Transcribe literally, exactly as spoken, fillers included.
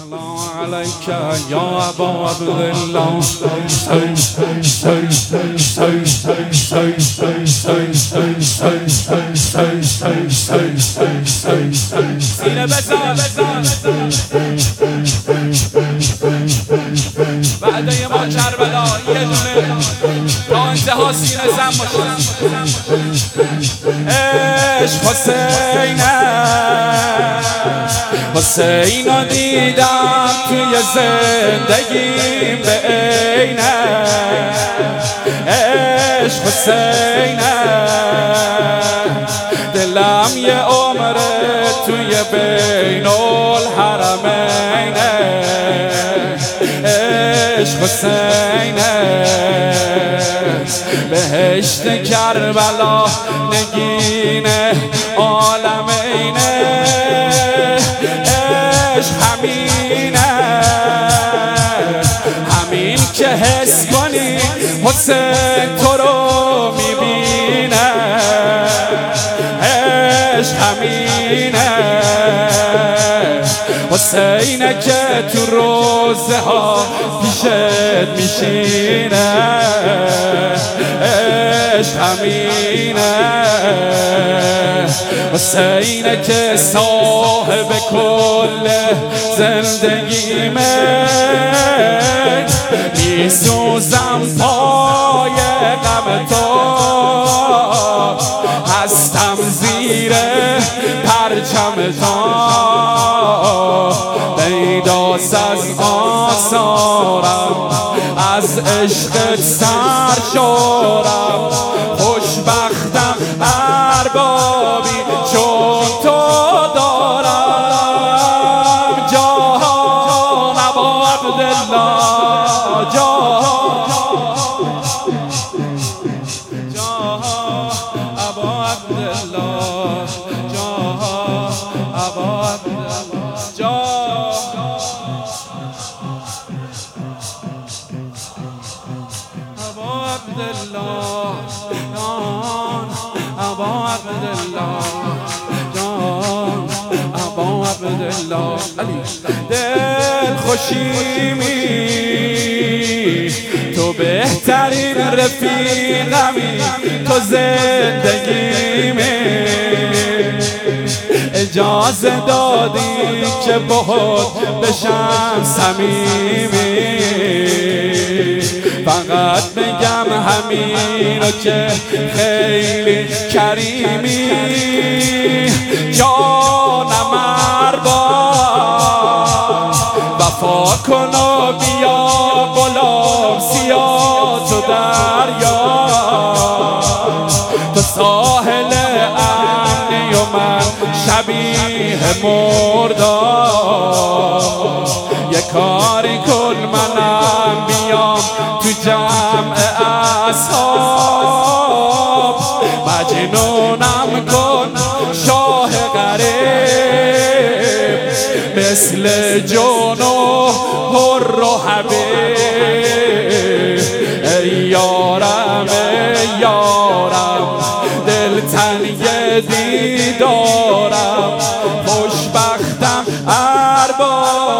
سلام علیک یا ابا عبدالله سینه بزن بعد ما کربلا یه دونه تا انتها سینه زن باشه. عشق حسینه حسینو دیدم توی زندگیم به عینه. عشق حسینه دلم یه عمره توی بین الحرمینه. عشق حسینه بهشت کربلا نگینه عالمینه. همینه همین که حس کنی حسین تو رو میبینه. عشق همینه حسینه که تو روزه ها پیشت میشینه. عشق همینه حسینه که صاحب کل زندگیمه. میسوزم پای غم تو هستم زیر پرچم تو. پیداست از آثارم از عشقت سرشارم. خوشبختم اربابی چون تو دارم. جان ابا عبدالله جان جان ابا عبدالله جان ابا عبدالله جان ابا عبدالله جان ابا عبدالله جان ابا عبدالله علی. دل خوشیمی تو بهترین رفیقمی تو زندگیمی. اجازه دادی که باهات بشم صمیمی. فقط بگم همین رو که خیلی کریمی. جانم ارباب وفا کن و بیا غلام سیاه تو دریا. تو ساحل امنی و من شبیه مردار. یه کاری کن منم بیام تو جمع اصحاب. مجنونم کن شاه غریب مثل جون و حر و حبیب. ای یارم ای یارم دلتنگ دیدارم. خوشبختم ارباب